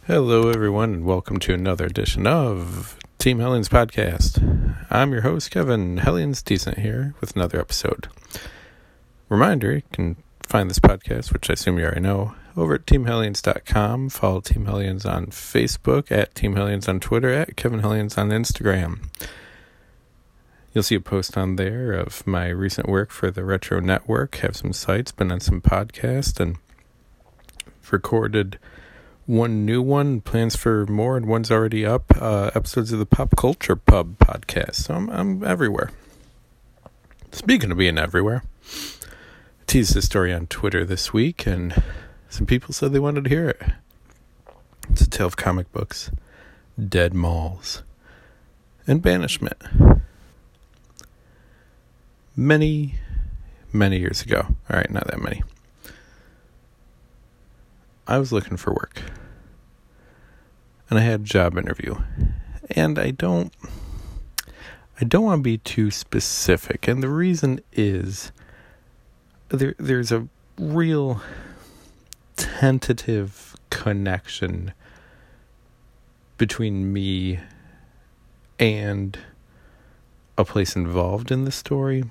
Hello, everyone, and welcome to another edition of Team Hellions Podcast. I'm your host, Kevin Hellions Decent, here with another episode. Reminder, you can find this podcast, which I assume you already know, over at teamhellions.com. Follow Team Hellions on Facebook, at Team Hellions on Twitter, at Kevin Hellions on Instagram. You'll see a post on there of my recent work for the Retro Network. Have some sites, been on some podcasts, and recorded one new one, plans for more, and one's already up, episodes of the Pop Culture Pub podcast. So I'm everywhere. Speaking of being everywhere, I teased this story on Twitter this week, and some people said they wanted to hear it. It's a tale of comic books, dead malls, and banishment. Many years ago. All right, not that many. I was looking for work, and I had a job interview, and I don't want to be too specific, and the reason is there's a real tentative connection between me and a place involved in the story,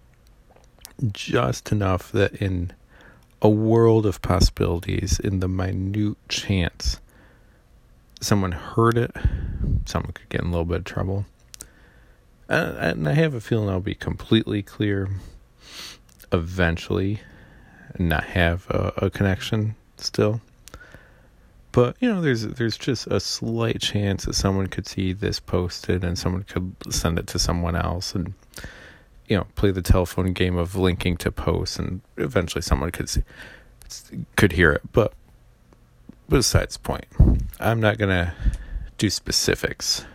just enough that in a world of possibilities, in the minute chance someone heard it, someone could get in a little bit of trouble. And I have a feeling I'll be completely clear eventually and not have a connection still. But, there's just a slight chance that someone could see this posted and someone could send it to someone else and, play the telephone game of linking to posts, and eventually someone could hear it. But besides the point, I'm not going to do specifics.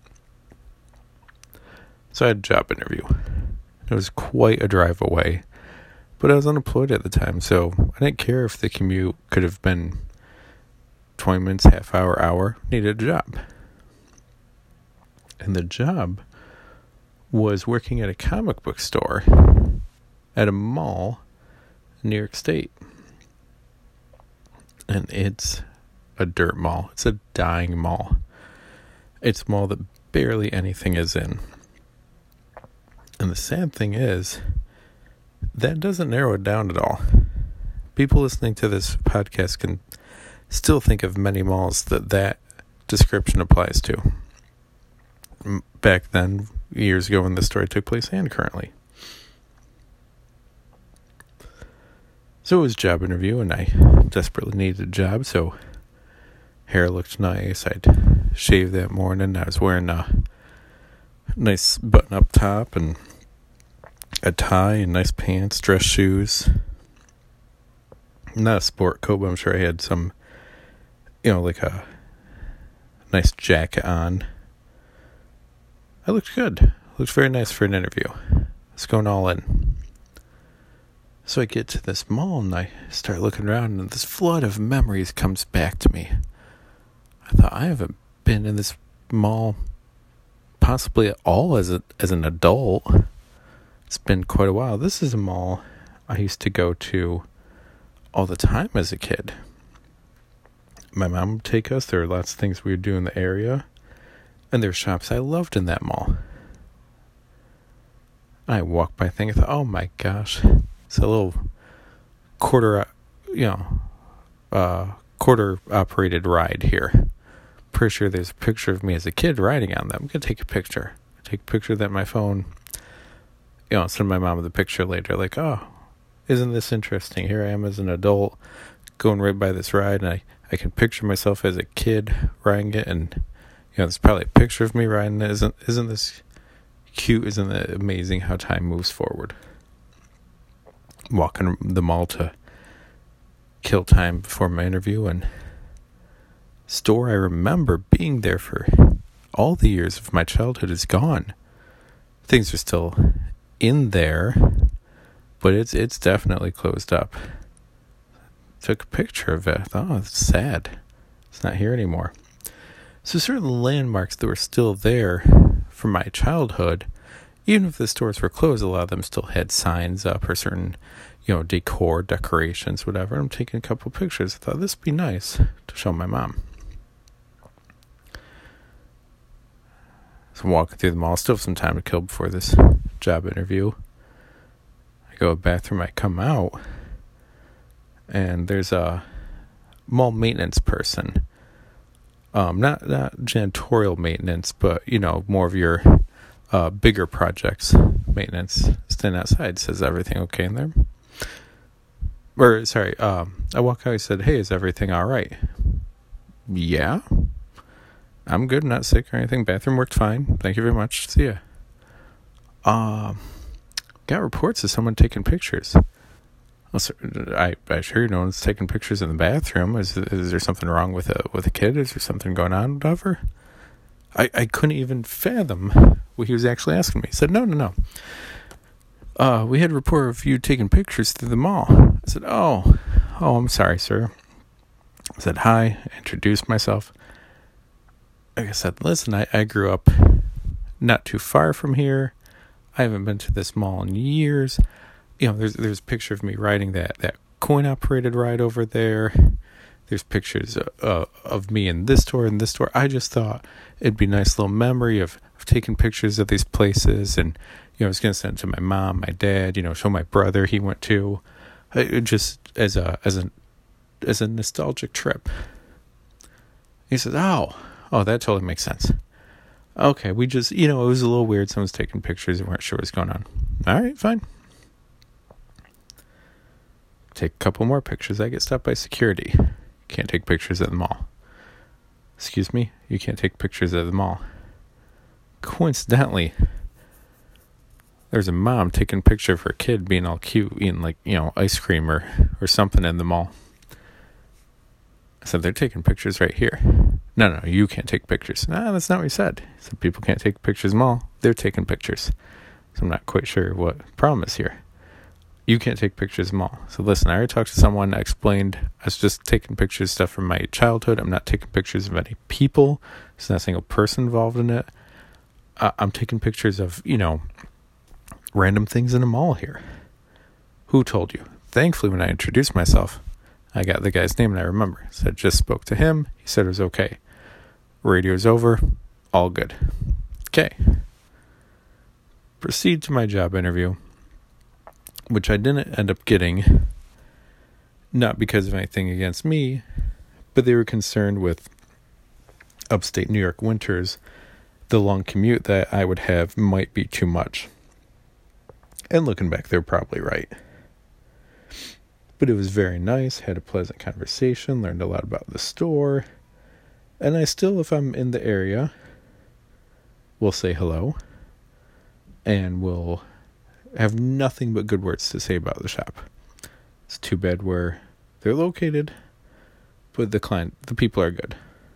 So I had a job interview. It was quite a drive away, but I was unemployed at the time, so I didn't care if the commute could have been 20 minutes, half hour, needed a job. And the job was working at a comic book store at a mall in New York State. And it's a dirt mall. It's a dying mall. It's a mall that barely anything is in. And the sad thing is, that doesn't narrow it down at all. People listening to this podcast can still think of many malls that description applies to. Back then, years ago when the story took place, and currently. So it was a job interview, and I desperately needed a job, so hair looked nice. I'd shaved that morning. I was wearing a nice button-up top and a tie and nice pants, dress shoes. Not a sport coat, but I'm sure I had some, like a nice jacket on. I looked good. Looked very nice for an interview. I was going all in. So I get to this mall and I start looking around, and this flood of memories comes back to me. I thought, I haven't been in this mall possibly at all as an adult. It's been quite a while. This is a mall I used to go to all the time as a kid. My mom would take us. There were lots of things we would do in the area. And there were shops I loved in that mall. I walked by thinking, oh my gosh, it's a little quarter operated ride here. Pretty sure there's a picture of me as a kid riding on them. I'm going to take a picture. Take a picture of that on my phone. Send my mom the picture later. Like, oh, isn't this interesting? Here I am as an adult going right by this ride, and I can picture myself as a kid riding it, and there's probably a picture of me riding it. Isn't this cute? Isn't it amazing how time moves forward? Walking the mall to kill time before my interview, and store I remember being there for all the years of my childhood is gone. Things are still in there, but it's definitely closed up. Took a picture of it. I thought, oh, it's sad. It's not here anymore. So certain landmarks that were still there from my childhood, even if the stores were closed, a lot of them still had signs up or certain, decor, decorations, whatever. I'm taking a couple pictures. I thought this would be nice to show my mom. So I'm walking through the mall. Still have some time to kill before this job interview. I go to the bathroom. I come out, and there's a mall maintenance person. Not janitorial maintenance, but more of your bigger projects maintenance. Standing outside, says, everything okay in there? Or sorry, I walk out. He said, "Hey, is everything all right?" Yeah, I'm good. I'm not sick or anything. Bathroom worked fine. Thank you very much. See ya. Got reports of someone taking pictures. I assure you, no one's taking pictures in the bathroom. Is there something wrong with a kid? Is there something going on, whatever? I couldn't even fathom what he was actually asking me. He said, No. We had a report of you taking pictures through the mall. I said, Oh, I'm sorry, sir. I said, hi, introduced myself. Like I said, listen, I grew up not too far from here. I haven't been to this mall in years. There's a picture of me riding that coin-operated ride over there. There's pictures of me in this store and this store. I just thought it'd be a nice little memory of taking pictures of these places. And, I was going to send it to my mom, my dad, show my brother he went to. Just as a nostalgic trip. He says, oh, that totally makes sense. Okay, we just, it was a little weird. Someone's taking pictures and weren't sure what's going on. All right, fine. Take a couple more pictures. I get stopped by security. Can't take pictures at the mall. Excuse me? You can't take pictures at the mall. Coincidentally, there's a mom taking a picture of her kid being all cute, eating ice cream or something in the mall. I said, they're taking pictures right here. No, you can't take pictures. No, that's not what he said. He said, people can't take pictures in the mall. They're taking pictures. So I'm not quite sure what the problem is here. You can't take pictures in the mall. So listen, I already talked to someone, I explained I was just taking pictures, stuff from my childhood. I'm not taking pictures of any people. There's not a single person involved in it. I'm taking pictures of, random things in a mall here. Who told you? Thankfully, when I introduced myself, I got the guy's name and I remember. So I just spoke to him. He said it was okay. Radio's over. All good. Okay. Proceed to my job interview, which I didn't end up getting, not because of anything against me, but they were concerned with upstate New York winters. The long commute that I would have might be too much. And looking back, they're probably right. But it was very nice, had a pleasant conversation, learned a lot about the store. And I still, if I'm in the area, will say hello. And will have nothing but good words to say about the shop. It's too bad where they're located, but the people are good.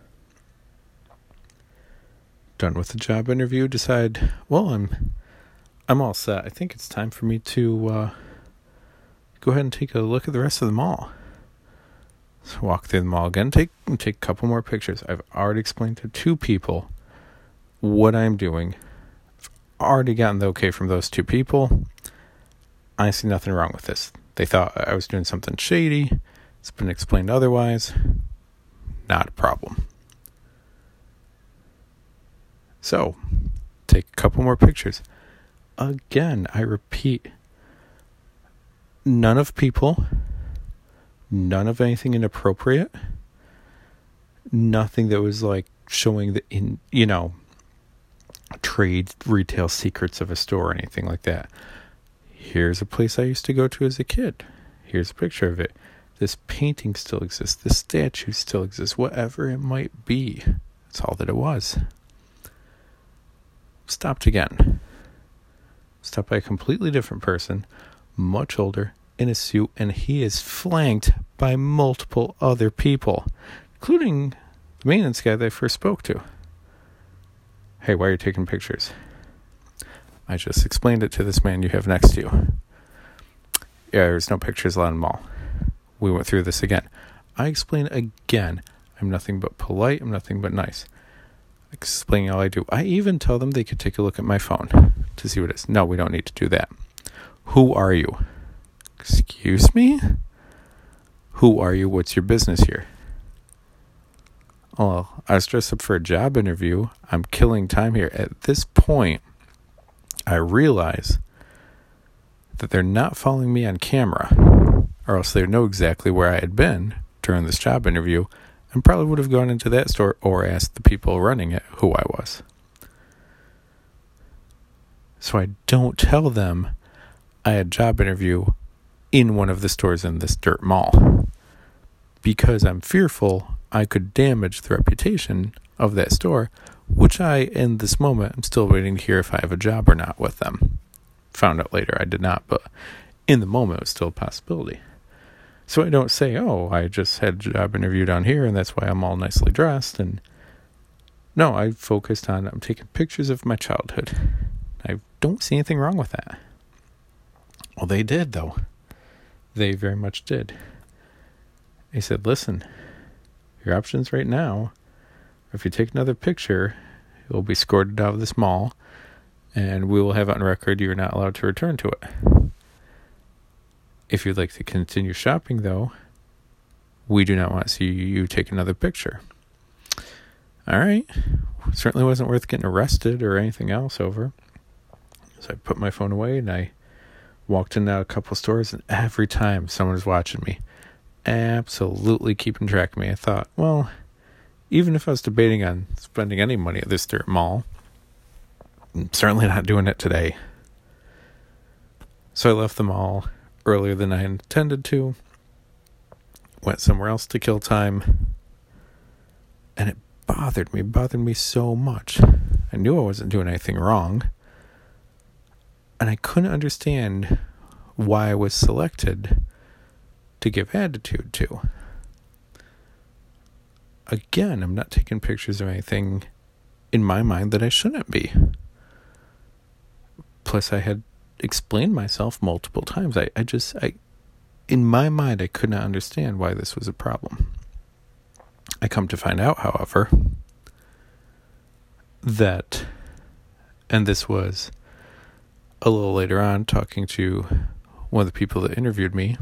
Done with the job interview, decide, well, I'm all set. I think it's time for me to go ahead and take a look at the rest of the mall. So walk through the mall again, take a couple more pictures. I've already explained to two people what I'm doing. I've already gotten the okay from those two people. I see nothing wrong with this. They thought I was doing something shady. It's been explained otherwise. Not a problem. So, take a couple more pictures. Again, I repeat, none of people, none of anything inappropriate, nothing that was showing the trade retail secrets of a store or anything like that. Here's a place I used to go to as a kid. Here's a picture of it. This painting still exists. This statue still exists. Whatever it might be. That's all that it was. Stopped again. Stopped by a completely different person, much older, in a suit, and he is flanked by multiple other people, including the maintenance guy that I first spoke to. Hey, why are you taking pictures? I just explained it to this man you have next to you. Yeah, there's no pictures allowed in the mall. We went through this again. I explain again. I'm nothing but polite. I'm nothing but nice. Explaining all I do. I even tell them they could take a look at my phone to see what it is. No, we don't need to do that. Who are you? Excuse me? Who are you? What's your business here? Well, I was dressed up for a job interview. I'm killing time here. At this point, I realize that they're not following me on camera, or else they know exactly where I had been during this job interview and probably would have gone into that store or asked the people running it who I was. So I don't tell them I had a job interview in one of the stores in this dirt mall because I'm fearful I could damage the reputation of that store, which I, in this moment, I'm still waiting to hear if I have a job or not with them. Found out later I did not, but in the moment it was still a possibility. So I don't say, oh, I just had a job interview down here and that's why I'm all nicely dressed. And no, I focused on, I'm taking pictures of my childhood. I don't see anything wrong with that. Well, they did, though. They very much did. They said, listen, your options right now, if you take another picture, you'll be escorted out of this mall, and we will have on record you're not allowed to return to it. If you'd like to continue shopping, though, we do not want to see you take another picture. All right. Certainly wasn't worth getting arrested or anything else over. So I put my phone away and I walked into a couple stores, and every time someone was watching me, absolutely keeping track of me. I thought, well, even if I was debating on spending any money at this dirt mall, I'm certainly not doing it today. So I left the mall earlier than I intended to, went somewhere else to kill time, and it bothered me so much. I knew I wasn't doing anything wrong, and I couldn't understand why I was selected to give attitude to. Again, I'm not taking pictures of anything in my mind that I shouldn't be. Plus, I had explained myself multiple times. I in my mind, I could not understand why this was a problem. I come to find out, however, that, and this was a little later on, talking to one of the people that interviewed me,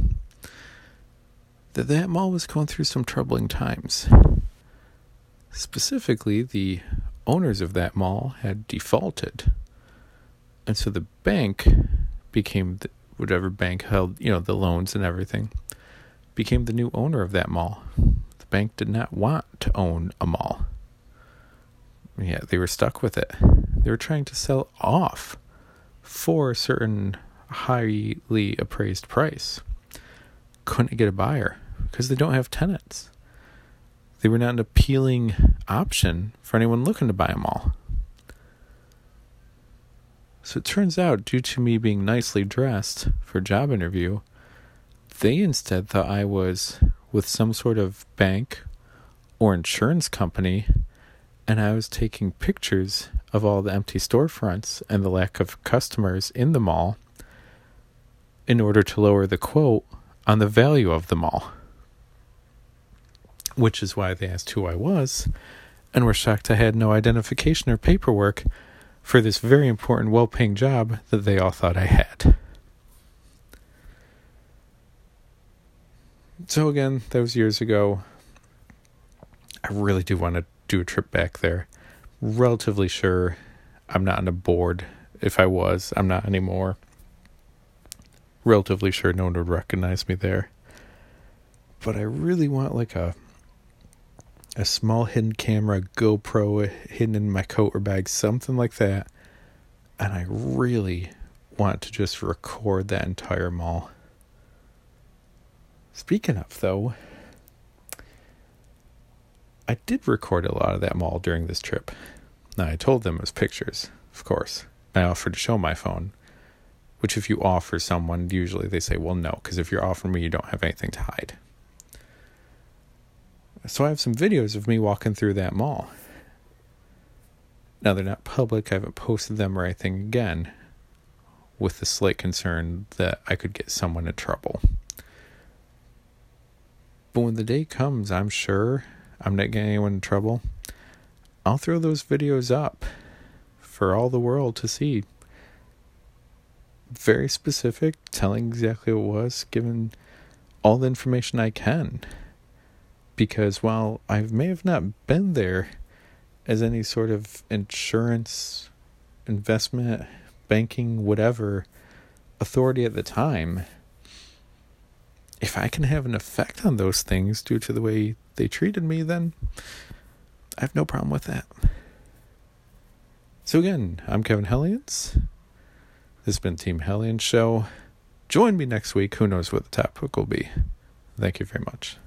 that mall was going through some troubling times. Specifically, the owners of that mall had defaulted. And so the bank became, whatever bank held, the loans and everything, became the new owner of that mall. The bank did not want to own a mall. Yeah, they were stuck with it. They were trying to sell off for a certain highly appraised price. Couldn't get a buyer because they don't have tenants. They were not an appealing option for anyone looking to buy a mall. So it turns out, due to me being nicely dressed for a job interview, they instead thought I was with some sort of bank or insurance company, and I was taking pictures of all the empty storefronts and the lack of customers in the mall in order to lower the quote on the value of the mall. Which is why they asked who I was, and were shocked I had no identification or paperwork for this very important, well-paying job that they all thought I had. So again, that was years ago. I really do want to do a trip back there. Relatively sure I'm not on a board. If I was, I'm not anymore. Relatively sure no one would recognize me there. But I really want like a small hidden camera, GoPro hidden in my coat or bag, something like that. And I really want to just record that entire mall. Speaking of, though, I did record a lot of that mall during this trip. Now, I told them it was pictures, of course. I offered to show my phone, which if you offer someone, usually they say, well, no, because if you're offering me, you don't have anything to hide. So I have some videos of me walking through that mall. Now, they're not public. I haven't posted them or anything again, with the slight concern that I could get someone in trouble. But when the day comes, I'm sure I'm not getting anyone in trouble. I'll throw those videos up for all the world to see. Very specific, telling exactly what it was, giving all the information I can. Because while I may have not been there as any sort of insurance, investment, banking, whatever authority at the time, if I can have an effect on those things due to the way they treated me, then I have no problem with that. So again, I'm Kevin Hellions. This has been Team Hellions Show. Join me next week. Who knows what the topic will be. Thank you very much.